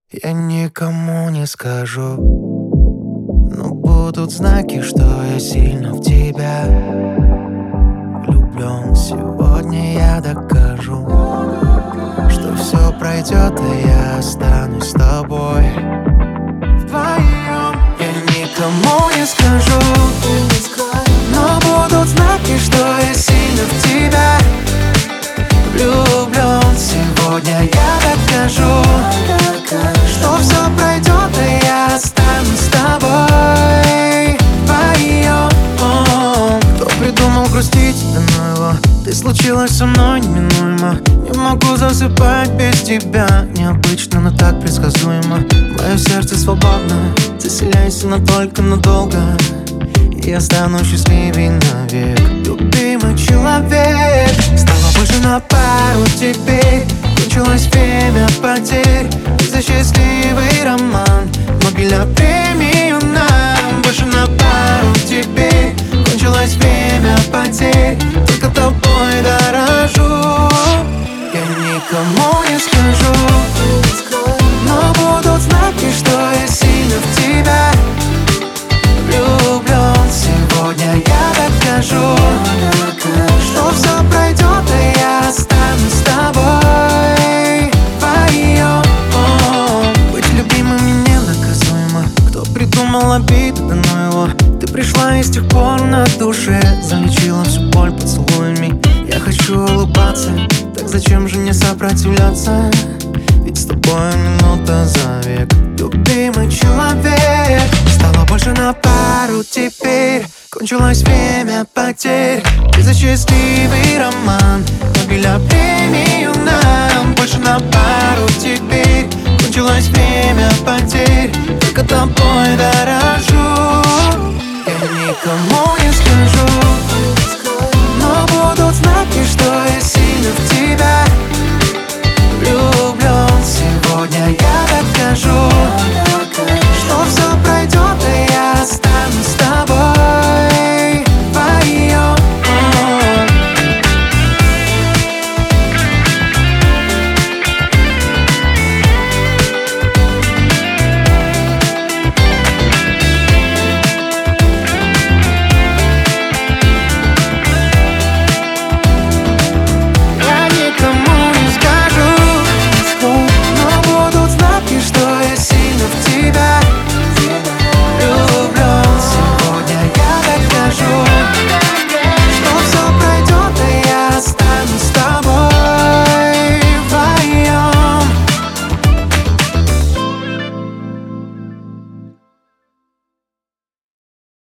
Я никому не скажу, но будут знаки, что я сильно в тебя влюблен. Сегодня я докажу, что все пройдет, и я останусь с тобой вдвоем. Я никому не скажу, но будут знаки, что я сильно в тебя влюблен. Сегодня я докажу, что все пройдет, и я останусь с тобой вдвоем. Кто придумал грустить, да ну его. Ты случилась со мной неминуемо. Не могу засыпать без тебя. Необычно, но так предсказуемо. Мое сердце свободно, заселяйся, но только надолго. И я стану счастливей навек. Любимый человек, стало больше на пару теперь. Кончилось время потерь. И за счастливый роман Нобеля премию нам. Больше на пару теперь. Кончилось время потерь. Только тобой дорожу. Я никому не скажу, но будут знаки, что я сильно в тебя влюблен. Сегодня я докажу, что все пройдет, и я останусь с тобой вдвоем. Быть любимым ненаказуемо. Кто придумал обиды, да ну его. Ты пришла и с тех пор на душе залечила всю боль поцелуями. Я хочу улыбаться, так зачем же не сопротивляться? Ведь с тобой минута за век. Любимый человек, стало больше на пару теперь. Кончилось время потерь. И за счастливый роман Нобеля премию нам. Больше на пару теперь. Кончилось время потерь. Только тобой дорожу. Я никому не скажу,